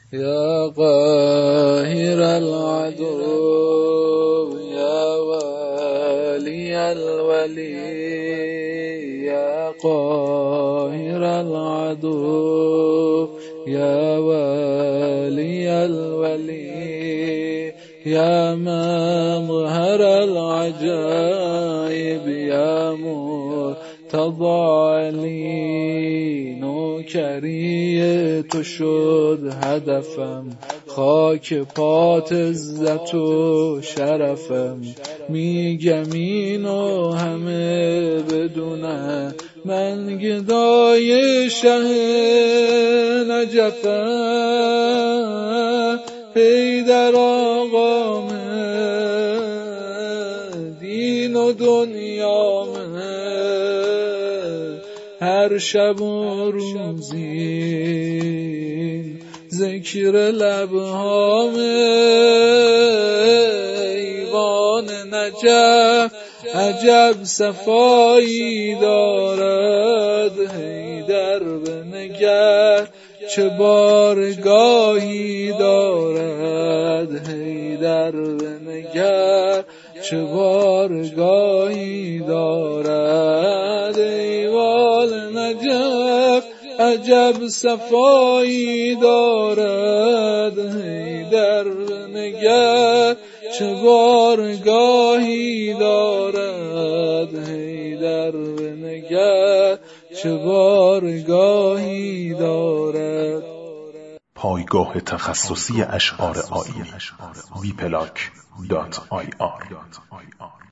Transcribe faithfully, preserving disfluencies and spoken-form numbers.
یا قاهر العدو یا ولی الولی یا قاهر العدو یا ولی الولی یا مظهر العجائب یا مرتضی نوکری تو شد هدفم، خاک پات عزت و شرفم. میگم اینو همه بدونن، من گدای شه نجفم. حیدر آقامه دین و دنیامه، هر شب و روزی ذکر لبهامه. ایوان نجف عجب صفایی دارد، حیدر بنگر چه بارگاهی دارد. حیدر بنگر چه بارگاهی دارد. ایوان نجف عجب صفایی دارد، حیدر بنگر چه بارگاهی دارد. حیدر بنگر چه بارگاهی دارد. پایگاه تخصصی اشعار آیینی وی پلاک دات آی آر